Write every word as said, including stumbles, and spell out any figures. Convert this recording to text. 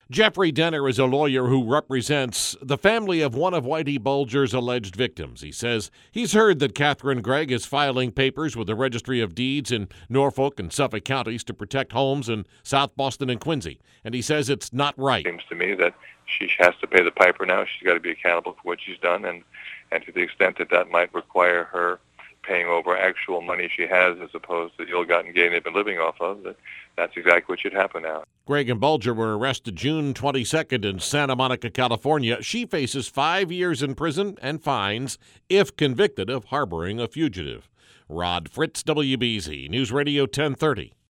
Jeffrey Denner is a lawyer who represents the family of one of Whitey Bulger's alleged victims. He says he's heard that Catherine Gregg is filing papers with the Registry of Deeds in Norfolk and Suffolk counties to protect homes in South Boston and Quincy, and he says it's not right. It seems to me that she has to pay the piper now. She's got to be accountable for what she's done, and, and to the extent that that might require her paying over actual money she has as opposed to the ill-gotten gain they've been living off of, that that's exactly what should happen now. Gregg and Bulger were arrested June twenty-second in Santa Monica, California. She faces five years in prison and fines if convicted of harboring a fugitive. Rod Fritz, W B Z News Radio ten thirty.